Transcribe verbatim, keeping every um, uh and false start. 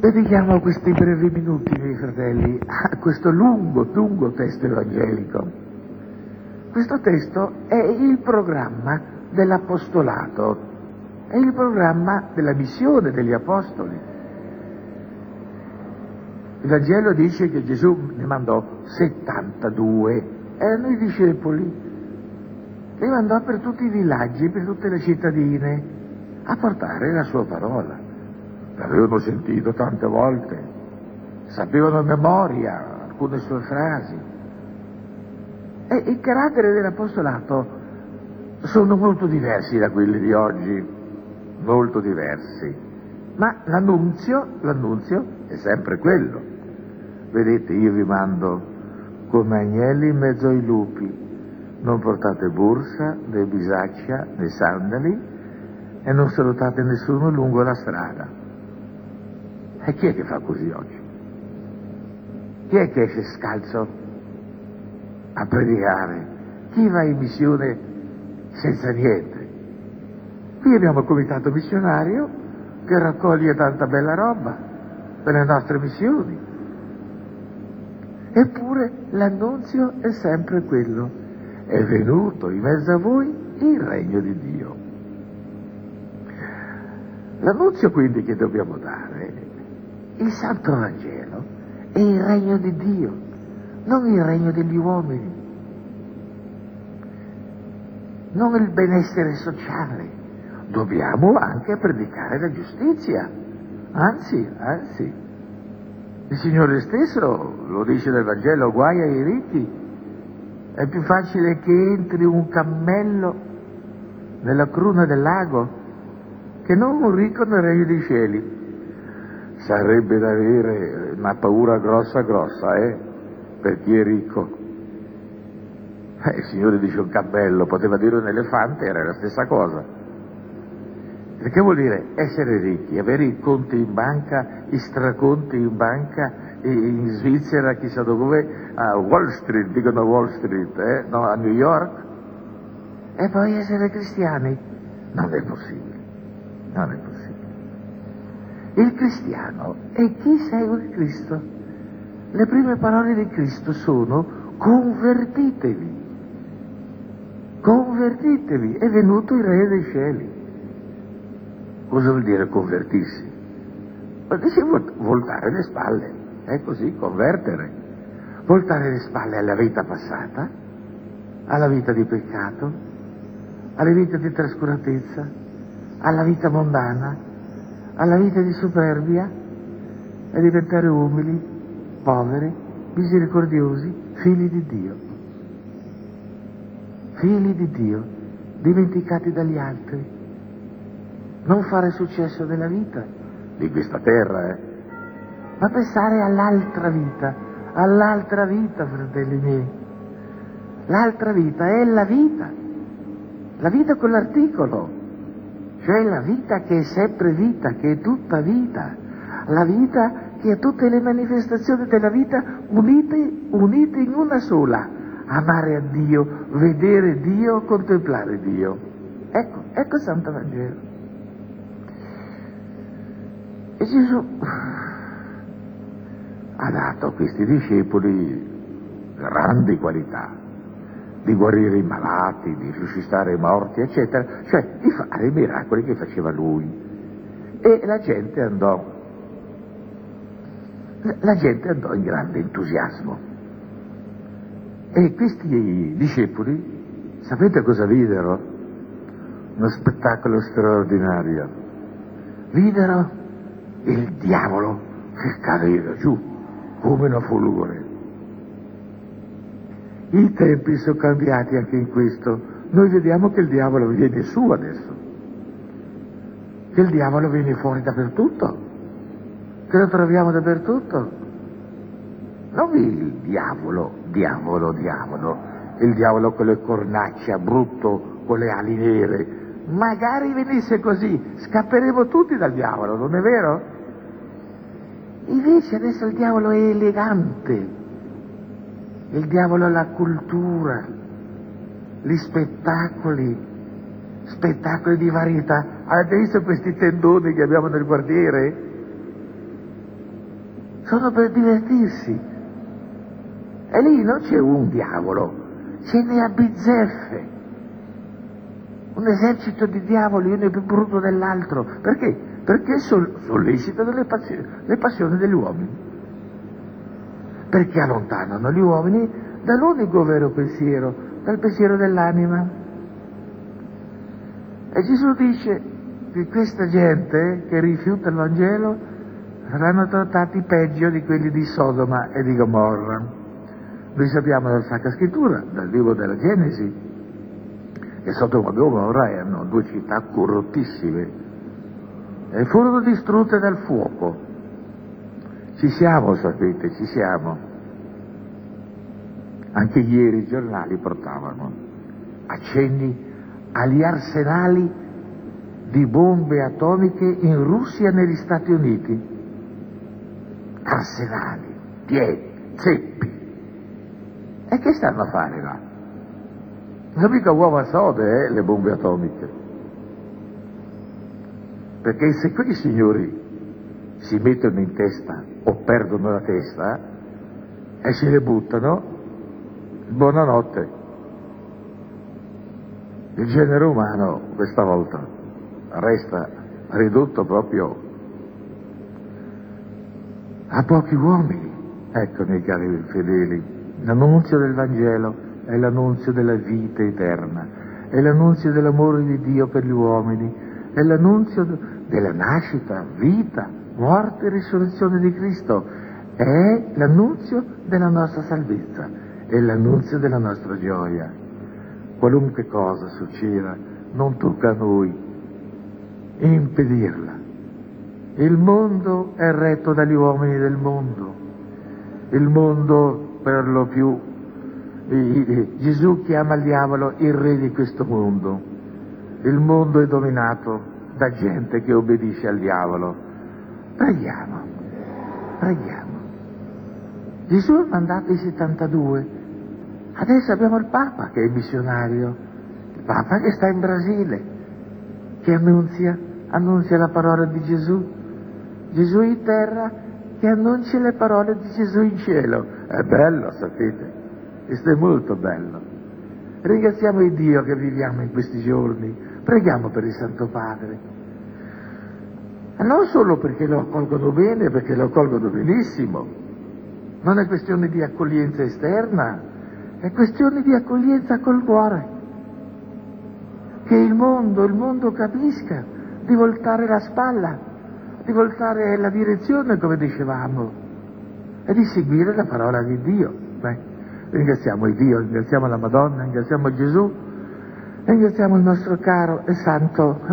Dedichiamo questi brevi minuti, miei fratelli, a questo lungo, lungo testo evangelico. Questo testo è il programma dell'apostolato, è il programma della missione degli apostoli. Il Vangelo dice che Gesù ne mandò settantadue, erano i discepoli, li mandò per tutti i villaggi, per tutte le cittadine, a portare la sua parola. L'avevano sentito tante volte, sapevano a memoria alcune sue frasi. E il carattere dell'apostolato sono molto diversi da quelli di oggi, molto diversi. Ma l'annunzio, l'annunzio è sempre quello. Vedete, io vi mando come agnelli in mezzo ai lupi, non portate borsa, né bisaccia, né sandali e non salutate nessuno lungo la strada. E chi è che fa così oggi? Chi è che esce scalzo a predicare? Chi va in missione senza niente? Qui abbiamo il comitato missionario che raccoglie tanta bella roba per le nostre missioni. Eppure l'annunzio è sempre quello: è venuto in mezzo a voi il regno di Dio. L'annunzio quindi che dobbiamo dare, il Santo Vangelo, è il regno di Dio, non il regno degli uomini, non il benessere sociale. Dobbiamo anche predicare la giustizia, anzi, anzi, il Signore stesso lo dice nel Vangelo: guai ai ricchi, è più facile che entri un cammello nella cruna del lago che non un ricco nel regno dei cieli. Sarebbe da avere una paura grossa grossa, eh, per chi è ricco. Eh, il Signore dice un cammello, poteva dire un elefante, era la stessa cosa. Perché vuol dire essere ricchi, avere i conti in banca, i straconti in banca, in Svizzera, chissà dove, a Wall Street, dicono Wall Street, eh? No, a New York, e poi essere cristiani. Non è possibile, non è possibile. Il cristiano è chi segue Cristo. Le prime parole di Cristo sono: convertitevi, convertitevi, è venuto il Re dei cieli. Cosa vuol dire convertirsi? Vuol dire voltare le spalle, è così, convertere. Voltare le spalle alla vita passata, alla vita di peccato, alla vita di trascuratezza, alla vita mondana, alla vita di superbia, e diventare umili, poveri, misericordiosi, figli di Dio. Figli di Dio, dimenticati dagli altri. Non fare successo nella vita, di questa terra, eh, ma pensare all'altra vita, all'altra vita, fratelli miei. L'altra vita è la vita, la vita con l'articolo, cioè la vita che è sempre vita, che è tutta vita, la vita che ha tutte le manifestazioni della vita unite, unite in una sola: amare a Dio, vedere Dio, contemplare Dio. Ecco, ecco il Santo Vangelo. E Gesù ha dato a questi discepoli grandi qualità, di guarire i malati, di risuscitare i morti, eccetera, cioè di fare i miracoli che faceva lui. E la gente andò, la gente andò in grande entusiasmo. E questi discepoli, sapete cosa videro? Uno spettacolo straordinario. Videro il diavolo che cadeva giù come una folgore. I tempi sono cambiati anche in questo. Noi vediamo che il diavolo viene su adesso, che il diavolo viene fuori dappertutto, che lo troviamo dappertutto. Non il diavolo, diavolo, diavolo, il diavolo con le cornacce, brutto, con le ali nere. Magari venisse così, scapperemo tutti dal diavolo, non è vero? Invece adesso il diavolo è elegante. Il diavolo ha la cultura, gli spettacoli, spettacoli di varietà. Avete visto questi tendoni che abbiamo nel quartiere? sono per divertirsi. E lì non c'è un diavolo, ce n'è a bizzeffe. Un esercito di diavoli, uno è più brutto dell'altro. Perché? Perché sol- sollecitano le passioni, le passioni degli uomini. Perché allontanano gli uomini dall'unico vero pensiero, dal pensiero dell'anima. E Gesù dice che questa gente che rifiuta il Vangelo saranno trattati peggio di quelli di Sodoma e di Gomorra. Noi sappiamo dalla Sacra Scrittura, dal libro della Genesi, che Sodoma e Gomorra erano due città corrottissime e furono distrutte dal fuoco. Ci siamo, sapete, ci siamo. Anche ieri i giornali portavano accenni agli arsenali di bombe atomiche in Russia e negli Stati Uniti. Arsenali, piedi, ceppi. E che stanno a fare là? Non mica uova sode, eh, le bombe atomiche. Perché se quei signori si mettono in testa o perdono la testa e se le buttano, buonanotte. Il genere umano questa volta resta ridotto proprio a pochi uomini. Ecco, miei cari fedeli, l'annunzio del Vangelo è l'annunzio della vita eterna, è l'annunzio dell'amore di Dio per gli uomini, è l'annunzio della nascita, vita, morte e risurrezione di Cristo, è l'annunzio della nostra salvezza, è l'annunzio della nostra gioia. Qualunque cosa succeda, non tocca a noi impedirla. Il mondo è retto dagli uomini del mondo, il mondo per lo più, Gesù chiama il diavolo il re di questo mondo. Il mondo è dominato da gente che obbedisce al diavolo. Preghiamo, preghiamo. Gesù ha mandato i settantadue, adesso abbiamo il Papa che è missionario, il Papa che sta in Brasile, che annunzia, annunzia la parola di Gesù, Gesù in terra che annuncia le parole di Gesù in cielo. È bello, sapete, questo è molto bello. Ringraziamo il Dio che viviamo in questi giorni, preghiamo per il Santo Padre, non solo perché lo accolgono bene, perché lo accolgono benissimo, non è questione di accoglienza esterna, è questione di accoglienza col cuore, che il mondo, il mondo capisca di voltare la spalla, di voltare la direzione, come dicevamo, e di seguire la parola di Dio. Beh, ringraziamo il Dio, ringraziamo la Madonna, ringraziamo Gesù, ringraziamo il nostro caro e santo